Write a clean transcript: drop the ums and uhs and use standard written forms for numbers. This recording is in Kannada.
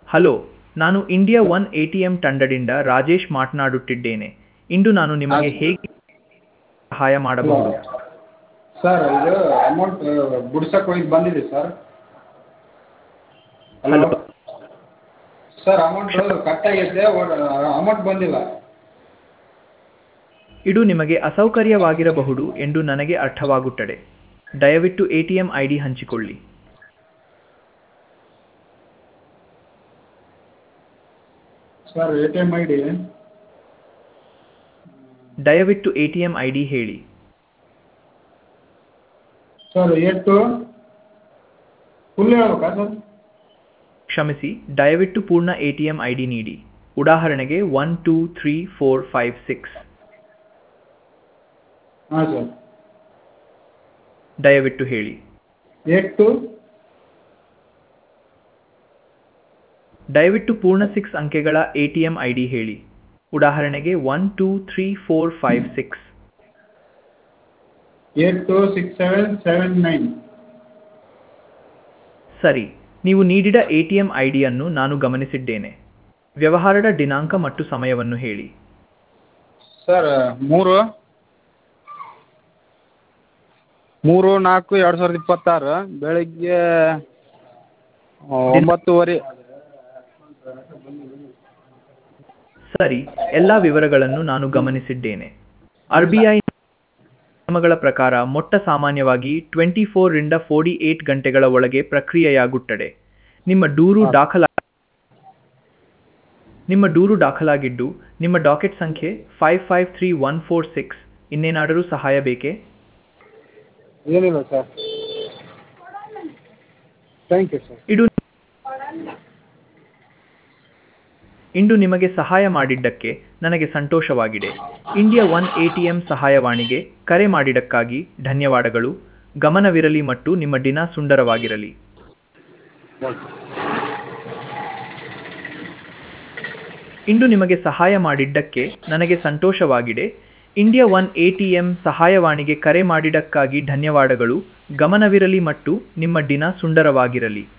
ಹಲೋ, ನಾನು ಇಂಡಿಯಾ ಒನ್ ಎಟಿಎಂ ತಂಡದಿಂದ ರಾಜೇಶ್ ಮಾತನಾಡುತ್ತಿದ್ದೇನೆ. ಇಂದು ನಾನು ನಿಮಗೆ ಹೇಗೆ ಸಹಾಯ ಹಲೋ ಮಾಡಬಹುದು? ಸರ್, ಇದು ಅಮೌಂಟ್ ಬಿಡ್ಸಕ್ಕೆ ಹೋಗಿ ಬಂದಿದೆ sir. Hello hello, sir, amount ಕಟ್ಟಾಗೈತೆ, ಅಮೌಂಟ್ ಬಂದಿಲ್ಲ. ಇದು ನಿಮಗೆ ಅಸೌಕರ್ಯವಾಗಿರಬಹುದು ಎಂದು ನನಗೆ ಅರ್ಥವಾಗುತ್ತದೆ. ದಯವಿಟ್ಟು ಎಟಿಎಂ ಐಡಿ ಹಂಚಿಕೊಳ್ಳಿ. Sir, A T M I D ದಯವಿಟ್ಟು ಎಟಿಎಂ ಐಡಿ ಹೇಳಿ. ಸರ್, ಫುಲ್ ಹೇಳ್ಬೇಕಾ ಸರ್? ಕ್ಷಮಿಸಿ, ದಯವಿಟ್ಟು ಪೂರ್ಣ ಎಟಿಎಂ ಐಡಿ ನೀಡಿ. ಉದಾಹರಣೆಗೆ 123456. ಹಾಂ ಸರ್. ದಯವಿಟ್ಟು ಹೇಳಿ. 82 ದಯವಿಟ್ಟು ಪೂರ್ಣ 6 ಅಂಕೆಗಳ ಎಟಿಎಂ ಐಡಿ ಹೇಳಿ. ಉದಾಹರಣೆಗೆ 123456. 826779. ಸರಿ, ನೀವು ನೀಡಿದ ಎಟಿಎಂ ಐಡಿಯನ್ನು ನಾನು ಗಮನಿಸಿದ್ದೇನೆ. ವ್ಯವಹಾರದ ದಿನಾಂಕ ಮತ್ತು ಸಮಯವನ್ನು ಹೇಳಿ. ಸರ್, 3/4/2026 ಬೆಳಿಗ್ಗೆ 9:30. ಸರಿ, ಎಲ್ಲ ವಿವರಗಳನ್ನು ನಾನು ಗಮನಿಸಿದ್ದೇನೆ. ಆರ್ಬಿಐ ನಿಯಮಗಳ ಪ್ರಕಾರ ಮೊಟ್ಟ ಸಾಮಾನ್ಯವಾಗಿ 24 ರಿಂದ 48 ಗಂಟೆಗಳ ಒಳಗೆ ಪ್ರಕ್ರಿಯೆಯಾಗುತ್ತದೆ. ನಿಮ್ಮ ದೂರು ದಾಖಲಾಗಿದ್ದು, ನಿಮ್ಮ ಡಾಕೆಟ್ ಸಂಖ್ಯೆ 553146. ಇನ್ನೇನಾದರೂ ಸಹಾಯ ಬೇಕೇ? ಏನಿಲ್ಲ ಸರ್. Thank you sir. ಇಂದು ನಿಮಗೆ ಸಹಾಯ ಮಾಡಿದ್ದಕ್ಕೆ ನನಗೆ ಸಂತೋಷವಾಗಿದೆ. ಇಂಡಿಯಾ ಒನ್ ಎಟಿಎಂ ಸಹಾಯವಾಣಿಗೆ ಕರೆ ಮಾಡಿದ್ದಕ್ಕಾಗಿ ಧನ್ಯವಾದಗಳು. ಗಮನವಿರಲಿ ಮತ್ತು ನಿಮ್ಮ ದಿನ ಸುಂದರವಾಗಿರಲಿ. ಇಂದು ನಿಮಗೆ ಸಹಾಯ ಮಾಡಿದ್ದಕ್ಕೆ ನನಗೆ ಸಂತೋಷವಾಗಿದೆ. ಇಂಡಿಯಾ ಒನ್ ಎಟಿಎಂ ಸಹಾಯವಾಣಿಗೆ ಕರೆ ಮಾಡಿದ್ದಕ್ಕಾಗಿ ಧನ್ಯವಾದಗಳು. ಗಮನವಿರಲಿ ಮತ್ತು ನಿಮ್ಮ ದಿನ ಸುಂದರವಾಗಿರಲಿ.